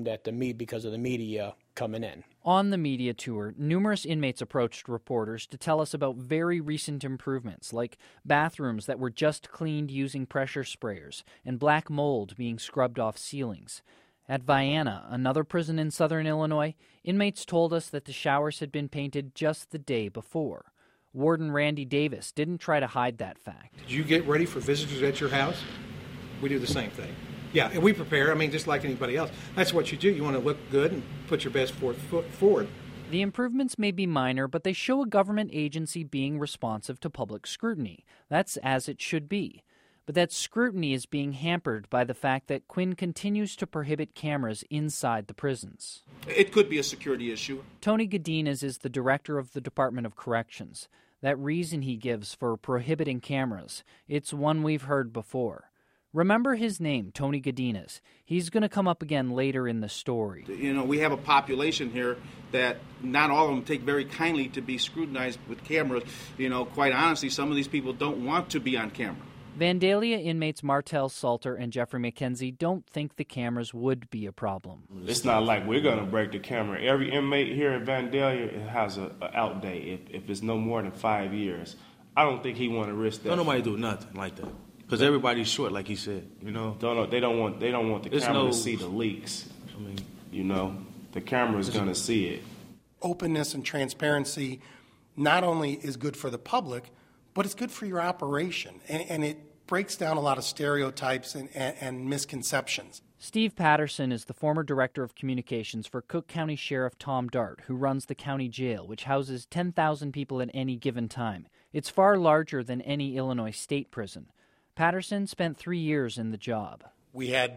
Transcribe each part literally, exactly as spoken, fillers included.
filmed at the meet because of the media coming in. On the media tour, numerous inmates approached reporters to tell us about very recent improvements, like bathrooms that were just cleaned using pressure sprayers and black mold being scrubbed off ceilings. At Vienna, another prison in southern Illinois, inmates told us that the showers had been painted just the day before. Warden Randy Davis didn't try to hide that fact. Did you get ready for visitors at your house? We do the same thing. Yeah, and we prepare, I mean, just like anybody else. That's what you do. You want to look good and put your best foot forward. The improvements may be minor, but they show a government agency being responsive to public scrutiny. That's as it should be. But that scrutiny is being hampered by the fact that Quinn continues to prohibit cameras inside the prisons. It could be a security issue. Tony Godinez is the director of the Department of Corrections. That reason he gives for prohibiting cameras, it's one we've heard before. Remember his name, Tony Godinez. He's going to come up again later in the story. You know, we have a population here that not all of them take very kindly to be scrutinized with cameras. You know, quite honestly, some of these people don't want to be on camera. Vandalia inmates Martel Salter and Jeffrey McKenzie don't think the cameras would be a problem. It's not like we're going to break the camera. Every inmate here in Vandalia has an out date if, if it's no more than five years. I don't think he want to risk that. Don't nobody do nothing like that. Because everybody's short, like he said, you know. Don't know, they don't want they don't want the There's camera no, to see the leaks. I mean, you know, the camera's going to see it. Openness and transparency not only is good for the public, but it's good for your operation, and, and it breaks down a lot of stereotypes and, and, and misconceptions. Steve Patterson is the former director of communications for Cook County Sheriff Tom Dart, who runs the county jail, which houses ten thousand people at any given time. It's far larger than any Illinois state prison. Patterson spent three years in the job. We had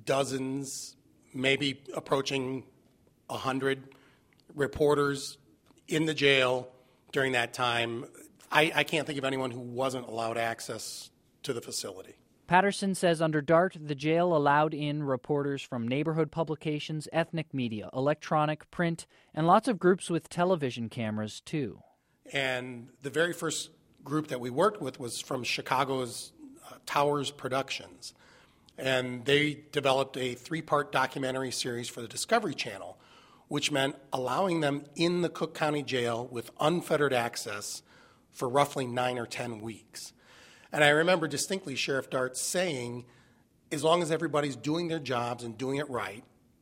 dozens, maybe approaching a hundred reporters in the jail during that time. I, I can't think of anyone who wasn't allowed access to the facility. Patterson says under Dart, the jail allowed in reporters from neighborhood publications, ethnic media, electronic, print, and lots of groups with television cameras, too. And the very first group that we worked with was from Chicago's uh, Towers Productions. And they developed a three-part documentary series for the Discovery Channel, which meant allowing them in the Cook County Jail with unfettered access for roughly nine or ten weeks. And I remember distinctly Sheriff Dart saying, as long as everybody's doing their jobs and doing it right,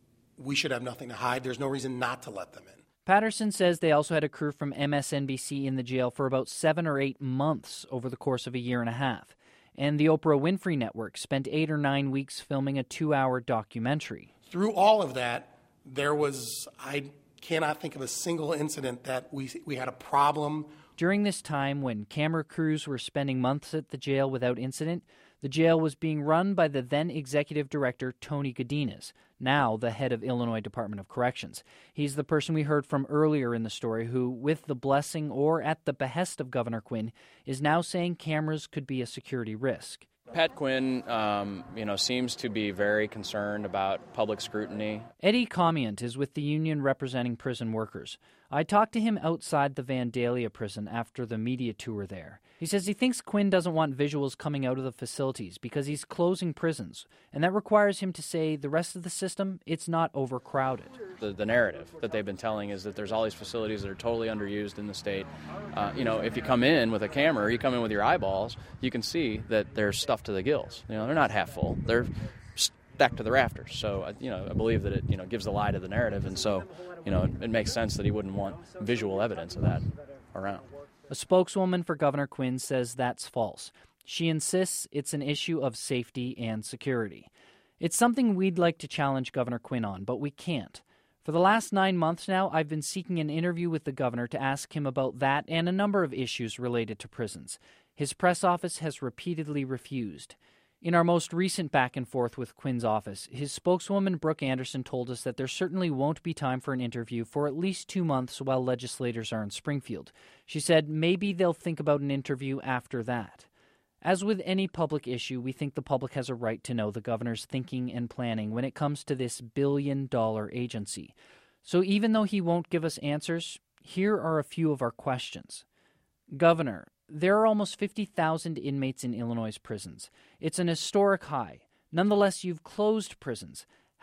we should have nothing to hide. There's no reason not to let them in. Patterson says they also had a crew from M S N B C in the jail for about seven or eight months over the course of a year and a half. And the Oprah Winfrey Network spent eight or nine weeks filming a two-hour documentary. Through all of that, there was, I cannot think of a single incident that we we had a problem. During this time, when camera crews were spending months at the jail without incident, the jail was being run by the then executive director, Tony Godinez, now the head of Illinois Department of Corrections. He's the person we heard from earlier in the story who, with the blessing or at the behest of Governor Quinn, is now saying cameras could be a security risk. Pat Quinn, um, you know, seems to be very concerned about public scrutiny. Eddie Comient is with the union representing prison workers. I talked to him outside the Vandalia prison after the media tour there. He says he thinks Quinn doesn't want visuals coming out of the facilities because he's closing prisons, and that requires him to say the rest of the system, it's not overcrowded. The, the narrative that they've been telling is that there's all these facilities that are totally underused in the state. Uh, you know, if you come in with a camera or you come in with your eyeballs, you can see that there's stuff to the gills. You know, they're not half full. They're stacked to the rafters. So, you know, I believe that it, you know, gives a lie to the narrative, and so, you know, it, it makes sense that he wouldn't want visual evidence of that around. A spokeswoman for Governor Quinn says that's false. She insists it's an issue of safety and security. It's something we'd like to challenge Governor Quinn on, but we can't. For the last nine months now, I've been seeking an interview with the governor to ask him about that and a number of issues related to prisons. His press office has repeatedly refused. In our most recent back and forth with Quinn's office, his spokeswoman Brooke Anderson told us that there certainly won't be time for an interview for at least two months while legislators are in Springfield. She said maybe they'll think about an interview after that. As with any public issue, we think the public has a right to know the governor's thinking and planning when it comes to this billion-dollar agency. So even though he won't give us answers, here are a few of our questions. Governor, there are almost fifty thousand inmates in Illinois' prisons. It's an historic high. Nonetheless, you've closed prisons.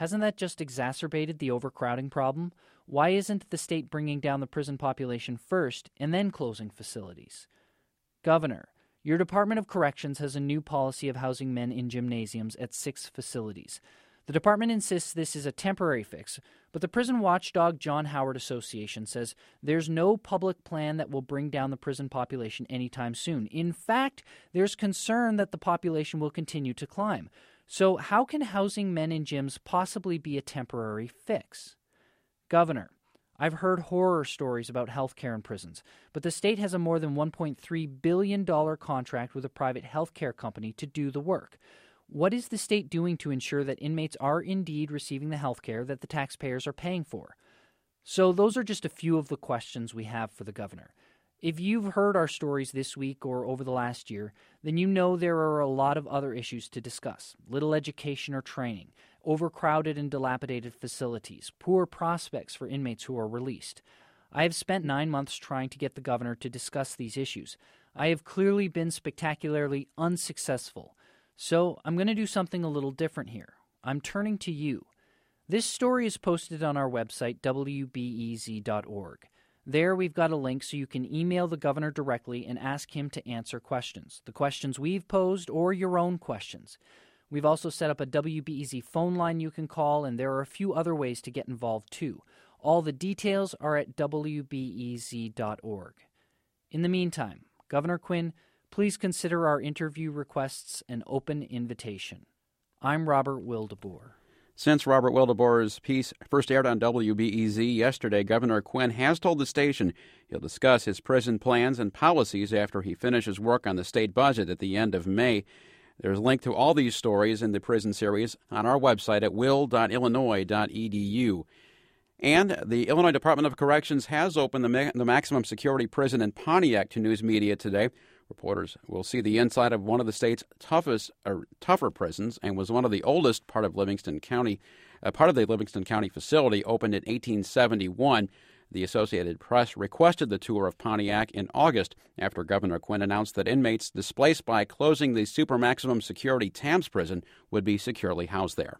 Hasn't that just exacerbated the overcrowding problem? Why isn't the state bringing down the prison population first and then closing facilities? Governor, your Department of Corrections has a new policy of housing men in gymnasiums at six facilities. The department insists this is a temporary fix, but the prison watchdog John Howard Association says there's no public plan that will bring down the prison population anytime soon. In fact, there's concern that the population will continue to climb. So how can housing men in gyms possibly be a temporary fix? Governor, I've heard horror stories about health care in prisons, but the state has a more than one point three billion dollars contract with a private health care company to do the work. What is the state doing to ensure that inmates are indeed receiving the health care that the taxpayers are paying for? So those are just a few of the questions we have for the governor. If you've heard our stories this week or over the last year, then you know there are a lot of other issues to discuss. Little education or training, overcrowded and dilapidated facilities, poor prospects for inmates who are released. I have spent nine months trying to get the governor to discuss these issues. I have clearly been spectacularly unsuccessful. So I'm going to do something a little different here. I'm turning to you. This story is posted on our website, w b e z dot org. There we've got a link so you can email the governor directly and ask him to answer questions, the questions we've posed or your own questions. We've also set up a W B E Z phone line you can call, and there are a few other ways to get involved too. All the details are at w b e z dot org. In the meantime, Governor Quinn, please consider our interview requests an open invitation. I'm Robert Wildeboer. Since Robert Wildeboer's piece first aired on W B E Z yesterday, Governor Quinn has told the station he'll discuss his prison plans and policies after he finishes work on the state budget at the end of May. There's a link to all these stories in the prison series on our website at will dot illinois dot e d u. And the Illinois Department of Corrections has opened the, ma- the maximum security prison in Pontiac to news media today. Reporters will see the inside of one of the state's toughest, or tougher prisons, and was one of the oldest part of Livingston County. Uh, part of the Livingston County facility opened in eighteen seventy-one. The Associated Press requested the tour of Pontiac in August after Governor Quinn announced that inmates displaced by closing the super maximum security Tams prison would be securely housed there.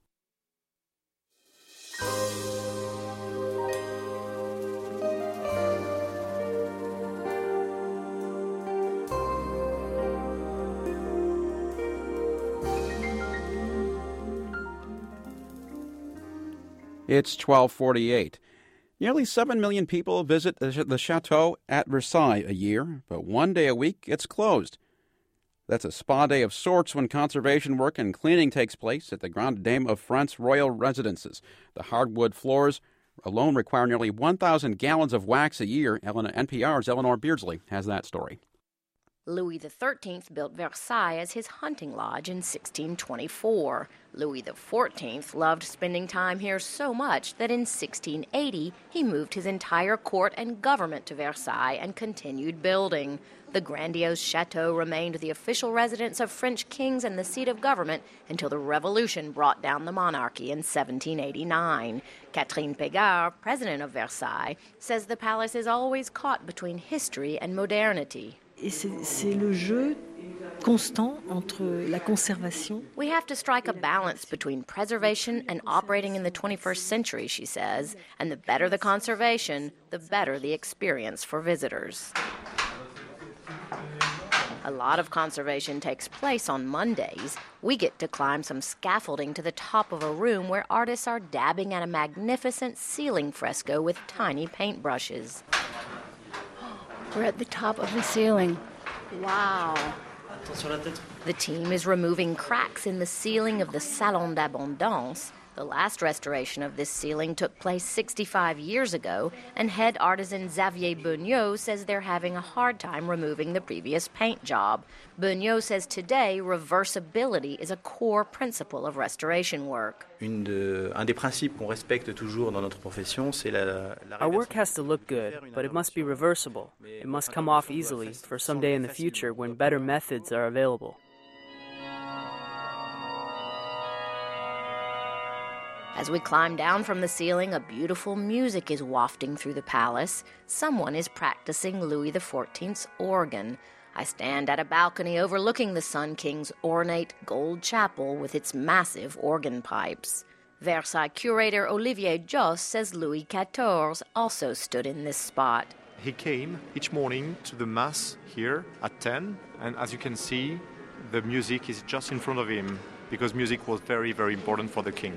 It's twelve forty-eight. Nearly seven million people visit the Chateau at Versailles a year, but one day a week it's closed. That's a spa day of sorts when conservation work and cleaning takes place at the Grande Dame of France royal residences. The hardwood floors alone require nearly one thousand gallons of wax a year. N P R's Eleanor Beardsley has that story. Louis the thirteenth built Versailles as his hunting lodge in sixteen twenty-four. Louis the fourteenth loved spending time here so much that in sixteen eighty he moved his entire court and government to Versailles and continued building. The grandiose chateau remained the official residence of French kings and the seat of government until the Revolution brought down the monarchy in seventeen eighty-nine. Catherine Pégard, president of Versailles, says the palace is always caught between history and modernity. C'est le jeu constant entre la conservation. We have to strike a balance between preservation and operating in the twenty-first century, she says, and the better the conservation, the better the experience for visitors. A lot of conservation takes place on Mondays. We get to climb some scaffolding to the top of a room where artists are dabbing at a magnificent ceiling fresco with tiny paintbrushes. We're at the top of the ceiling. Wow. The team is removing cracks in the ceiling of the Salon d'Abondance. The last restoration of this ceiling took place sixty-five years ago, and head artisan Xavier Beugnot says they're having a hard time removing the previous paint job. Beugnot says today reversibility is a core principle of restoration work. Une de, un des principes qu'on respecte toujours dans notre profession, c'est la, la Our work has to look good, but it must be reversible. It must come off easily for someday in the future when better methods are available. As we climb down from the ceiling, a beautiful music is wafting through the palace. Someone is practicing Louis the fourteenth's organ. I stand at a balcony overlooking the Sun King's ornate gold chapel with its massive organ pipes. Versailles curator Olivier Josse says Louis the fourteenth also stood in this spot. He came each morning to the Mass here at ten, and as you can see, the music is just in front of him, because music was very, very important for the king.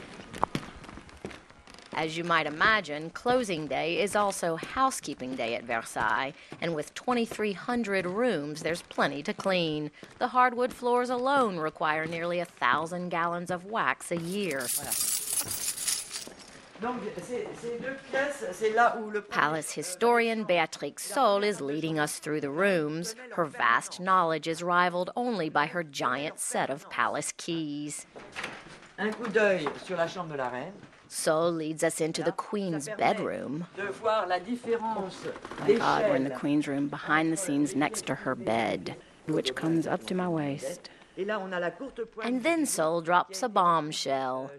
As you might imagine, closing day is also housekeeping day at Versailles, and with twenty-three hundred rooms, there's plenty to clean. The hardwood floors alone require nearly a thousand gallons of wax a year. Palace historian Béatrix Solle is leading us through the rooms. Her vast knowledge is rivaled only by her giant set of palace keys. Un coup d'œil sur la chambre de la reine. Solle leads us into the Queen's bedroom. My God, we're in the Queen's room, behind the scenes next to her bed, which comes up to my waist. And then Solle drops a bombshell.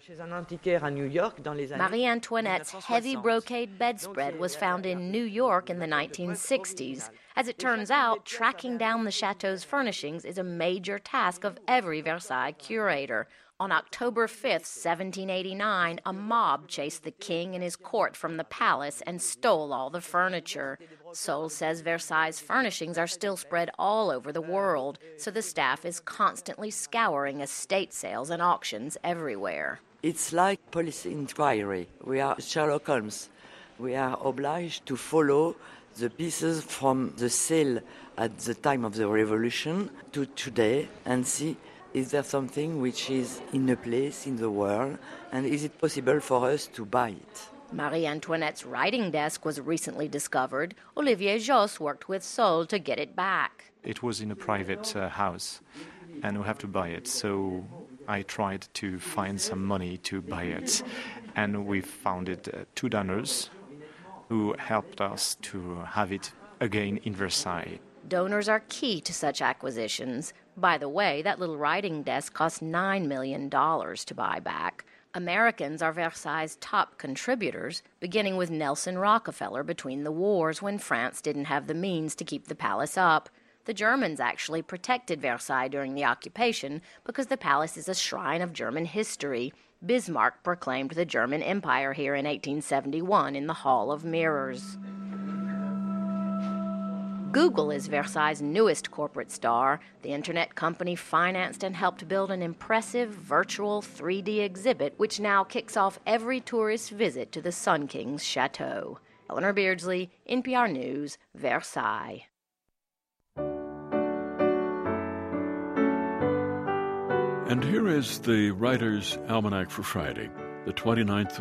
Marie Antoinette's heavy brocade bedspread was found in New York in the nineteen sixties. As it turns out, tracking down the chateau's furnishings is a major task of every Versailles curator. On October fifth, seventeen eighty-nine, a mob chased the king and his court from the palace and stole all the furniture. Solle says Versailles' furnishings are still spread all over the world, so the staff is constantly scouring estate sales and auctions everywhere. It's like police inquiry. We are Sherlock Holmes. We are obliged to follow the pieces from the sale at the time of the revolution to today and see, is there something which is in a place in the world, and is it possible for us to buy it? Marie Antoinette's writing desk was recently discovered. Olivier Josse worked with Solle to get it back. It was in a private uh, house, and we have to buy it. So I tried to find some money to buy it, and we found it uh, two donors who helped us to have it again in Versailles. Donors are key to such acquisitions. By the way, that little writing desk cost nine million dollars to buy back. Americans are Versailles' top contributors, beginning with Nelson Rockefeller between the wars when France didn't have the means to keep the palace up. The Germans actually protected Versailles during the occupation because the palace is a shrine of German history. Bismarck proclaimed the German Empire here in eighteen seventy-one in the Hall of Mirrors. Google is Versailles' newest corporate star. The internet company financed and helped build an impressive virtual three D exhibit which now kicks off every tourist visit to the Sun King's chateau. Eleanor Beardsley, N P R News, Versailles. And here is the Writer's Almanac for Friday, the twenty-ninth